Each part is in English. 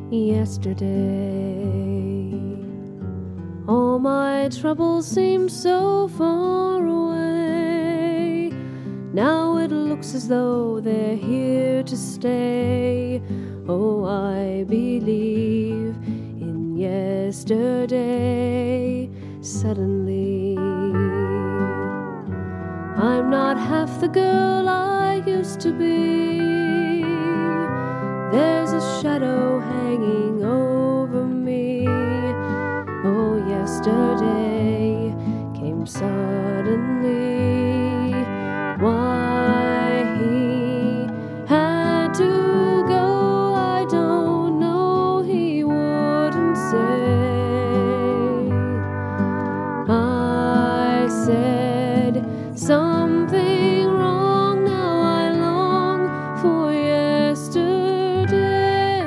yesterday. All my troubles seemed so far away. Now it looks as though they're here to stay. Oh, I believe in yesterday. Suddenly, I'm not half the girl I used to be. There's a shadow hanging over me. Oh, yesterday came suddenly. Why he had to go, I don't know, he wouldn't say. I said something wrong, now I long for yesterday.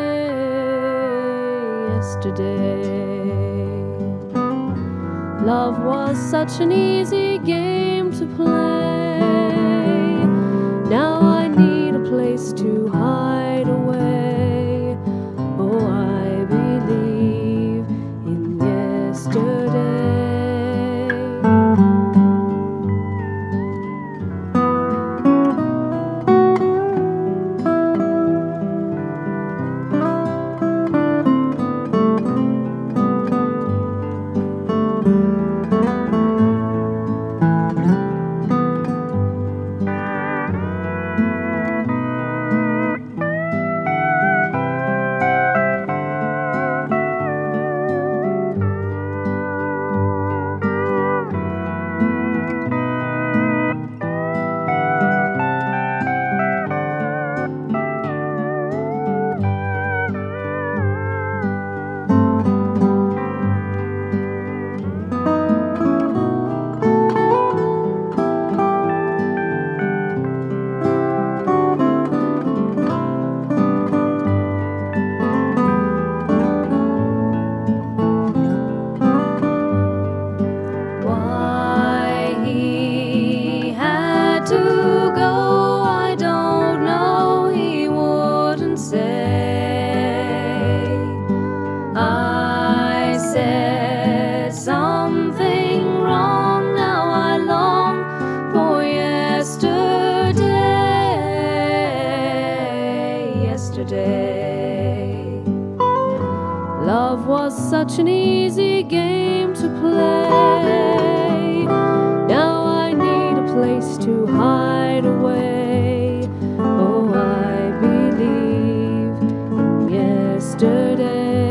Love was such an easy game to play. Now I need a place to hide away. Oh, I believe in yesterday. I said something wrong, now I long for yesterday. Love was such an easy game to play. Now I need a place to hide away. Oh, I believe in yesterday.